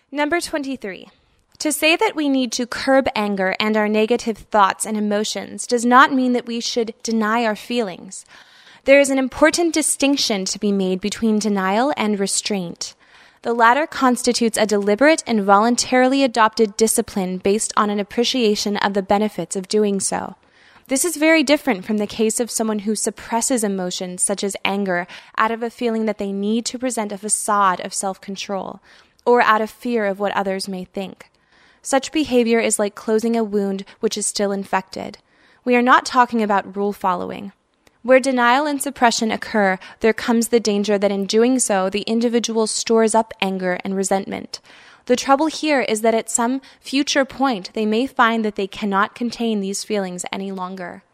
Number 23. To say that we need to curb anger and our negative thoughts and emotions does not mean that we should deny our feelings. There is an important distinction to be made between denial and restraint. The latter constitutes a deliberate and voluntarily adopted discipline based on an appreciation of the benefits of doing so. This is very different from the case of someone who suppresses emotions such as anger out of a feeling that they need to present a facade of self-control, or out of fear of what others may think. Such behavior is like closing a wound which is still infected. We are not talking about rule following. Where denial and suppression occur, there comes the danger that in doing so, the individual stores up anger and resentment. The trouble here is that at some future point, they may find that they cannot contain these feelings any longer.